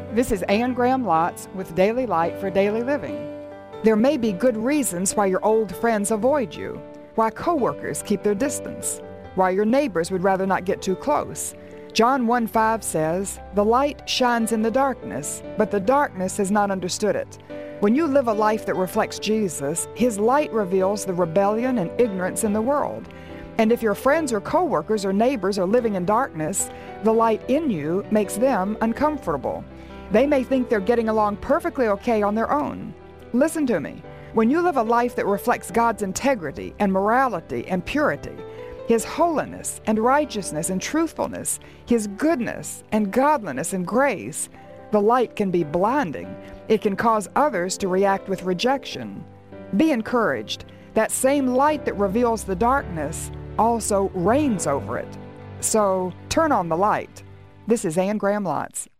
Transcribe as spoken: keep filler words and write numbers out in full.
This is Anne Graham Lotz with Daily Light for Daily Living. There may be good reasons why your old friends avoid you, why coworkers keep their distance, why your neighbors would rather not get too close. John one five says, "The light shines in the darkness, but the darkness has not understood it." When you live a life that reflects Jesus, His light reveals the rebellion and ignorance in the world. And if your friends or coworkers or neighbors are living in darkness, the light in you makes them uncomfortable. They may think they're getting along perfectly okay on their own. Listen to me. When you live a life that reflects God's integrity and morality and purity, His holiness and righteousness and truthfulness, His goodness and godliness and grace, the light can be blinding. It can cause others to react with rejection. Be encouraged. That same light that reveals the darkness also reigns over it. So turn on the light. This is Anne Graham Lotz.